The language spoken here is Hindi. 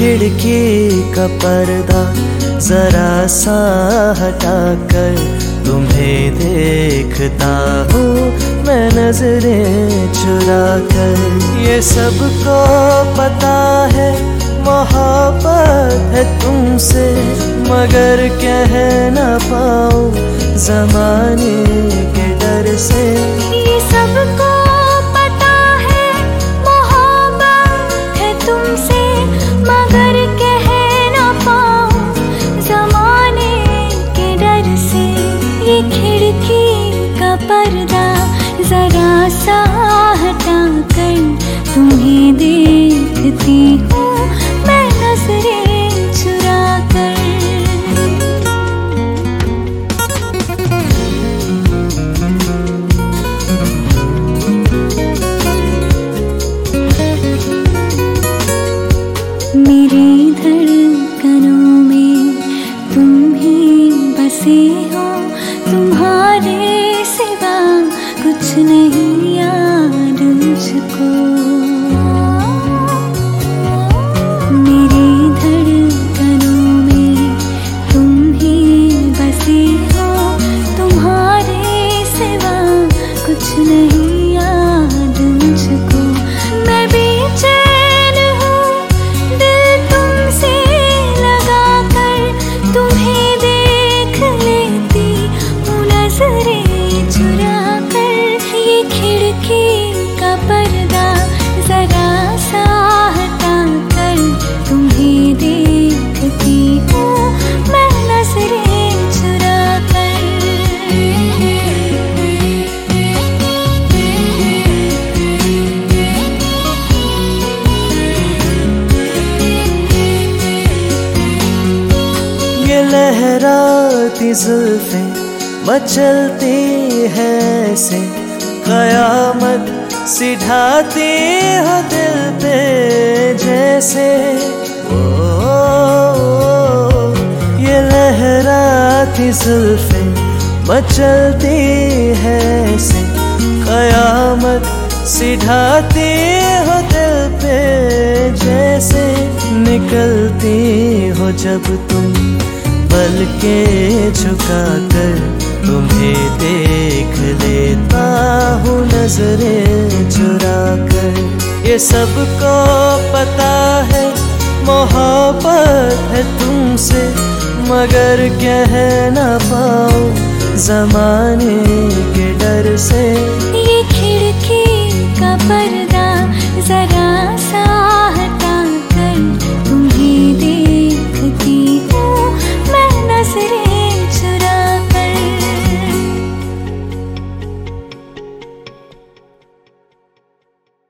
खिड़की का पर्दा जरा सा हटाकर तुम्हें देखता हूँ मैं नजरें चुरा कर। ये सबको पता है मोहब्बत है तुमसे, मगर कह ना पाऊँ ज़माने के डर से। ये सबको पता है मोहब्बत है तुमसे, मगर कह ना पाऊँ ज़माने के डर से। ये खिड़की का पर्दा जरा सा हटा कर तुम्हें देखती हूँ मैं नजरें चुरा कर। मेरी धड़कनों में तुम ही बसे हो, तुम्हारे सिवा कुछ नहीं याद मुझको। मेरी धड़कनों में तुम ही बसे हो, तुम्हारे सिवा कुछ नहीं याद मुझको। मैं बेचैन हूँ दिल तुमसे लगा कर, तुम्हें देख लेती हूँ नजरें चुरा कर। ये खिड़की का पर्दा जरा सा हटा कर तुम्हें देखती हूँ मैं नजरें चुरा कर। ये लहराती जुल्फें मचलती है ऐसे, कयामत सी ढाती हो दिल पे जैसे। ये लहराती जुल्फें मचलती है ऐसे, कयामत सी ढाती हो दिल पे जैसे। निकलती हो जब तुम पल के झुका कर, तुम्हें देख लेता हूँ नजरें चुरा कर। ये सबको पता है मोहब्बत है तुमसे, मगर कह ना पाऊँ ज़माने के डर से।